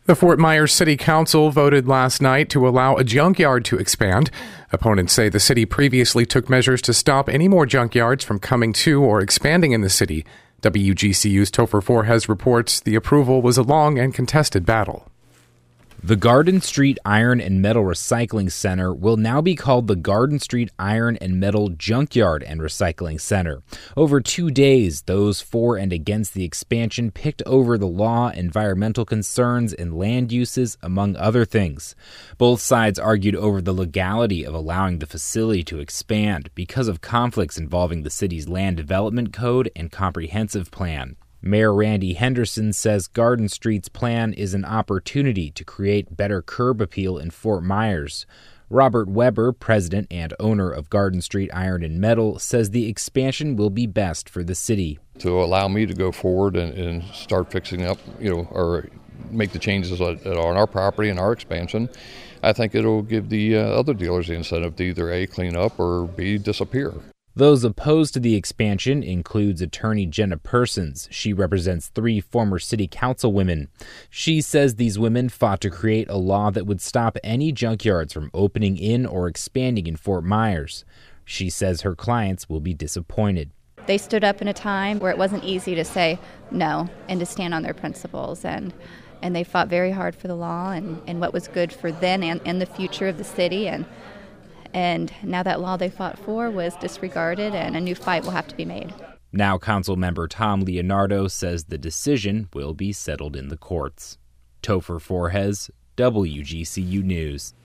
The Fort Myers City Council voted last night to allow a junkyard to expand. Opponents say the city previously took measures to stop any more junkyards from coming to or expanding in the city. WGCU's Topher Forhes reports the approval was a long and contested battle. The Garden Street Iron and Metal Recycling Center will now be called the Garden Street Iron and Metal Junkyard and Recycling Center. Over 2 days, those for and against the expansion picked over the law, environmental concerns, and land uses, among other things. Both sides argued over the legality of allowing the facility to expand because of conflicts involving the city's land development code and comprehensive plan. Mayor Randy Henderson says Garden Street's plan is an opportunity to create better curb appeal in Fort Myers. Robert Weber, president and owner of Garden Street Iron and Metal, says the expansion will be best for the city. To allow me to go forward and start fixing up, or make the changes on our property and our expansion, I think it'll give the other dealers the incentive to either A, clean up, or B, disappear. Those opposed to the expansion includes attorney Jenna Persons. She represents 3 former city council women. She says these women fought to create a law that would stop any junkyards from opening in or expanding in Fort Myers. She says her clients will be disappointed. They stood up in a time where it wasn't easy to say no and to stand on their principles, and they fought very hard for the law and what was good for them and the future of the city. And now that law they fought for was disregarded, and a new fight will have to be made. Now council member Tom Leonardo says the decision will be settled in the courts. Topher Forhes, WGCU News.